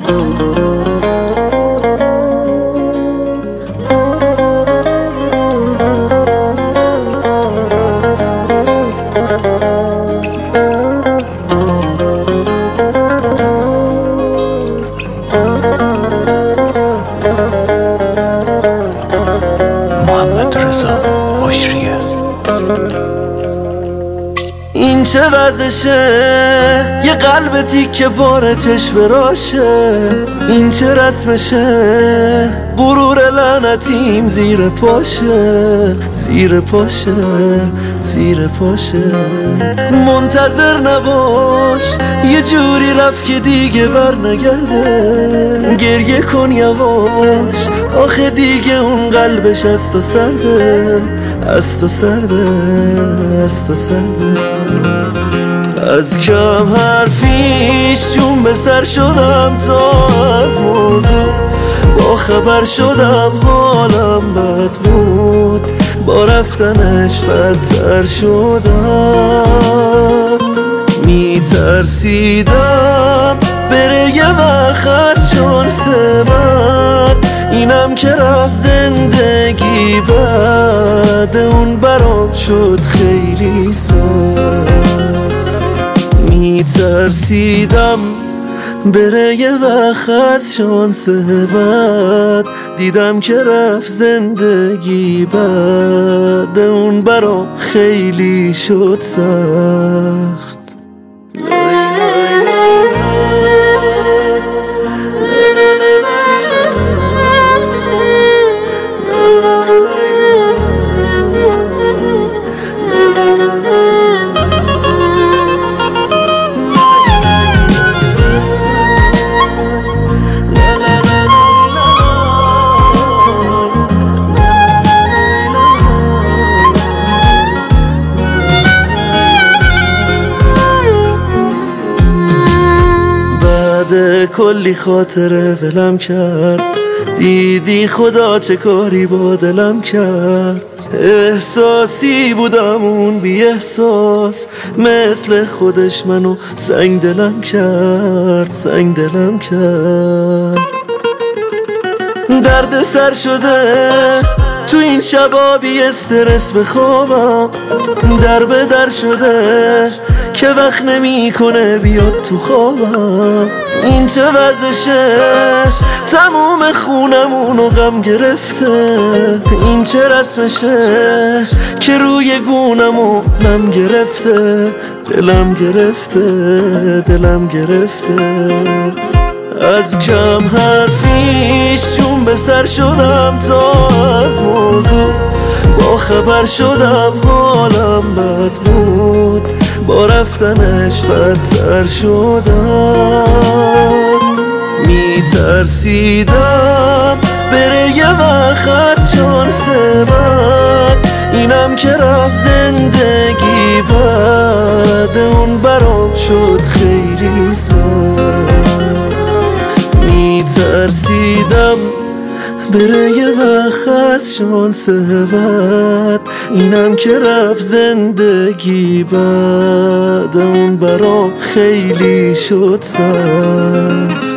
این چه وضعشه؟ یه قلب تیکه پاره چشم راشه. این چه رسمشه؟ غرور لعنتیم زیر پاشه، زیر پاشه، زیر پاشه. منتظر نباش، یه جوری رفت که دیگه بر نگرده. گریه کن یواش، آخه دیگه اون قلبش از تو سرده، از تو سرده، از تو سرده. از کم حرفیش جون به سر شدم تا از موضوع با خبر شدم. حالم بد بود، با رفتنش بدتر شدم. میترسیدم بره یه وقت شانس من، اینم که رفت زندگی بعد اون برام شد خیلی سخت. میترسیدم بره یه وقت شانس بعد، دیدم که رفت زندگی بعد اون برام خیلی شد سخت. کلی خاطره ولم کرد، دیدی خدا چه کاری با دلم کرد. احساسی بودم اون بی احساس، مثل خودش منو سنگ دلم کرد، سنگ دلم کرد. درد سر شده تو این شبا بی استرس بخوابم، در به در شده که وقت نمی کنه بیاد تو خوابم. این چه وضعشه؟ تموم خونمونو غم گرفته. این چه رسمشه که روی گونمو نم گرفته. دلم گرفته، دلم گرفته. از کم حرفیش چون به سر شدم تا از موضوع با خبر شدم. حالم بد بود، با رفتنش بدتر شدم. میترسیدم بره یه وقت شانس من، اینم که رفت زندگی بعد اون برام شد خیلی سخت. میترسیدم بره یه وقت شانس بعد، اینم که رفت زندگی بعد اون برام خیلی شد سخت.